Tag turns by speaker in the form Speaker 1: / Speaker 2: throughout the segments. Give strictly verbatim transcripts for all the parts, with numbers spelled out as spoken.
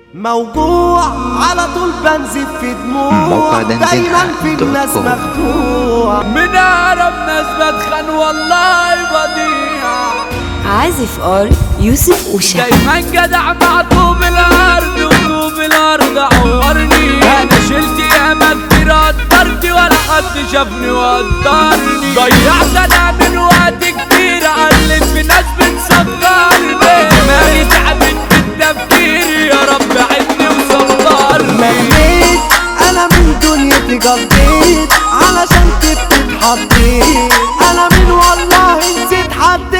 Speaker 1: موجوع على طول بنزف في دموع، دايما في الناس مخدوع،
Speaker 2: من اقرب ناس بتخان والله بديع.
Speaker 3: عازف ار يوسف وشا
Speaker 2: دايما جدع مع طوب الارض وطوب الارض عورني. انا شلت ياما كتير قدرت ولا حد شافني وقدرني. ضيعت انا من وقت كتير علت في ناس بتصغرني. دماغي تعبت بالتفكير يا رب عدني وصبرني.
Speaker 1: مليت انا من دنيتي قضيت علشان تبقى اتحطيت. انا من والله نسيت حد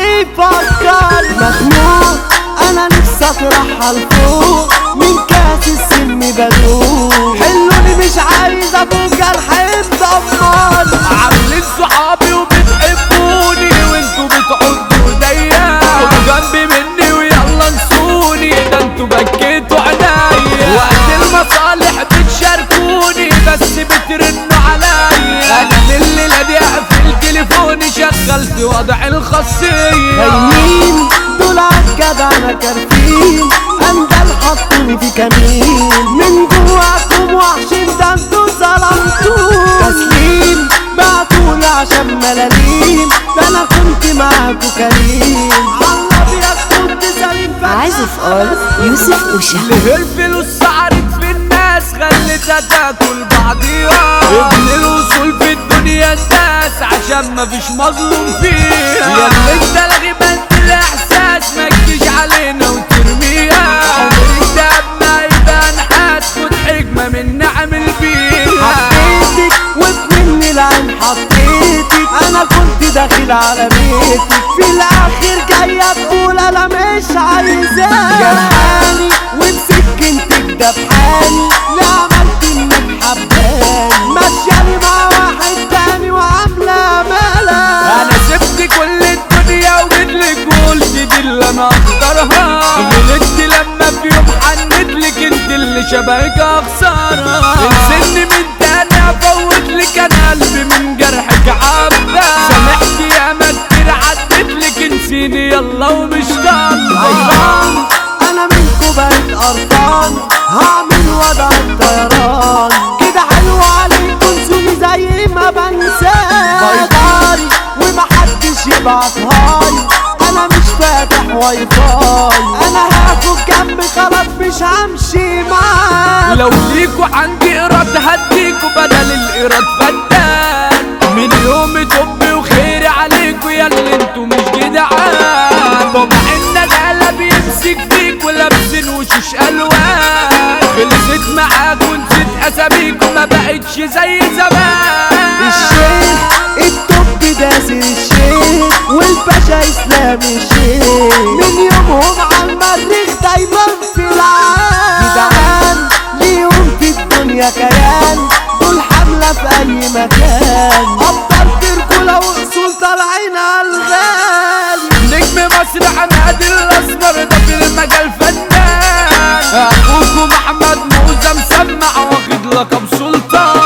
Speaker 1: يفكر. مخنوق انا نفسي اطرحها لفوق من كاس السم بدوق. حلوني مش عايز ابوك الحب دمار.
Speaker 2: عاملين صحابي وبتحبوني وانتوا بتعدوا ايديا. خدوا جنبي مني ويلا انسوني، ده انتوا بكيتوا عنايا. وقت المصالح بتشاركوني بس بترنوا عليا. انا من الليله دي اقفل تليفوني شغلت وضع الخاصيه.
Speaker 1: هايمين دول عالجدع انا كارفين. اندل حطوني في كمين من جواكم وحشين، ده انتوا ظلمتوني. تسليم بعتولي عشان ملاليم، ده انا كنت معاكوا كريم. عالابيض كنت سليم.
Speaker 3: عازف ار يوسف وشا
Speaker 2: اللي الفلوس سعرت في الناس خلتها تاكل بعضيها. ابن الوصول في الدنيا الناس عشان مفيش مظلوم فيها. يا اللي انت لغي بنت الاحساس ما تجيش علينا وترميها. عمري ده ما يبقى نحاس، خد حكمه من نعمل بيها.
Speaker 1: حبيتك وبمني العين حطيتك. انا كنت داخل على بيتك في الاخر جايه تقول انا مش عايزاك. جرحاني وبسكنتك دبحاني. لا عملت انك حباني ماشياني مع واحد تاني وعامله ملل.
Speaker 2: انا سبت كل الدنيا وجيتلك وقلت دي اللي انا اختارها. غلطت لما في يوم حنتلك انت اللي شبهك اخسرها. انسني من تاني افوتلك انا قلبي من جرحك عبى. سامحتي ياما كتير عدتلك انسيني يلا ومش
Speaker 1: طالعه. انا منكو بقيت قرفان هعمل وضع الطيران. كده حلو عليكم سوني زي ما بنساك. بايطاري ومحدش يبعتهاي. انا مش فاتح واي فاي. انا هاخد جنبي خلاص مش همشي معاك.
Speaker 2: لو ليكوا عندي ايراد هديكوا بدل الايراد فدان. من يوم طبي وخيري عليكوا ياللي انتوا مش جدعان. طبع الندالة بيمسك فيكوا لابسين وشوش الوان. خلصت معاكوا نسيت اساميكوا ما بقتش زي زمان.
Speaker 1: الشيخ الطب داسر الشيخ والباشا اسلام الشيخ. من يومهم عالمريخ دايما في العالم. جدعان ليهم في الدنيا كيان. دول حملة في اي مكان. ابطال تركولا واصول طالعين عالغالي.
Speaker 2: نجم مصر حمادي الاسمر ده في المجال فنان. اخوكم احمد موزة مسمع واخد لقب سلطان.